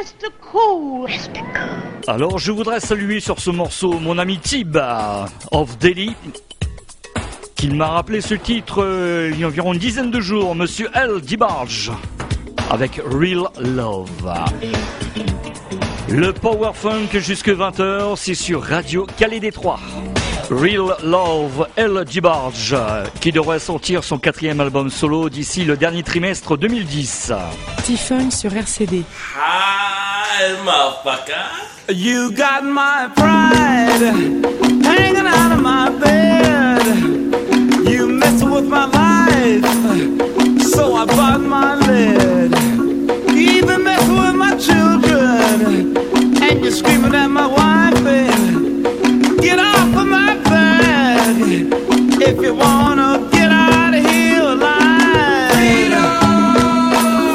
Mr. Cool. Alors je voudrais saluer sur ce morceau mon ami Tib of Delhi, qui m'a rappelé ce titre il y a environ une dizaine de jours, Monsieur L. DeBarge, avec Real Love. Le Power Funk jusque 20h, c'est sur Radio Calais Détroit. Real Love, L. DeBarge, qui devrait sortir son 4e album solo d'ici le dernier trimestre 2010. T-Funk sur RCD. Hi, motherfucker. You got my pride hanging out of my bed. You mess with my life, so I bought my lead. You even mess with my children, and you're screaming at my wife, baby. Get off of my back if you wanna get out of here alive. Freedom,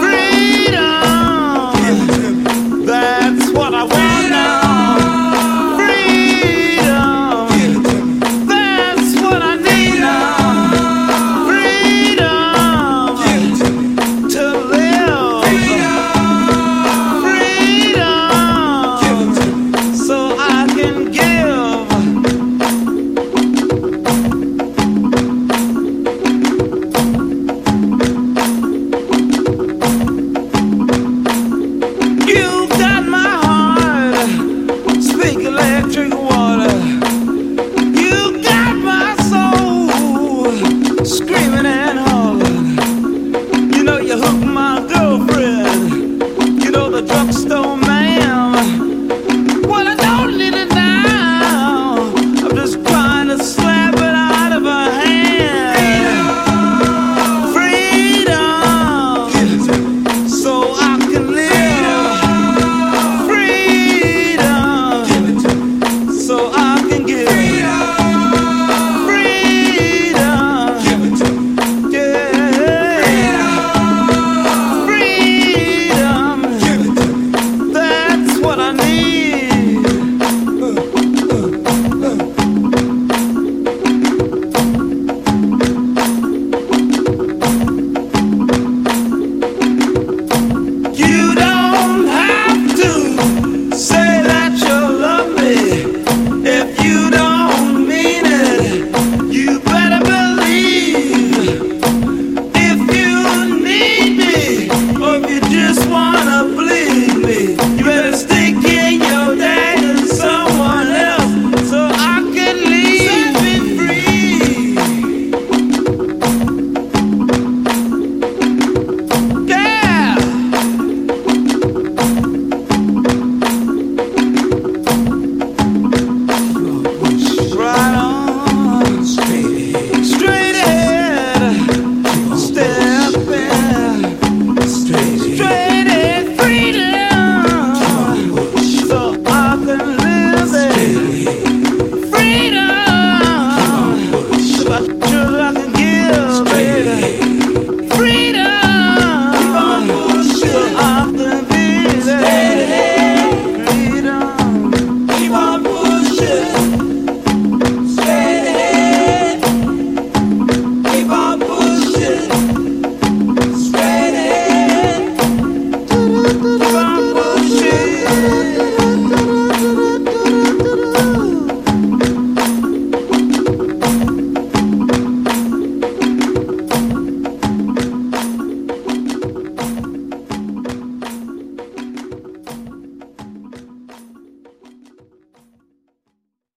freedom, that's what I want now. Freedom, that's what I need now. Freedom to live. Freedom so I can give. You got my heart, speak electric water. You got my soul, screaming and hollering. You know you hooked my girlfriend. You know the drugstore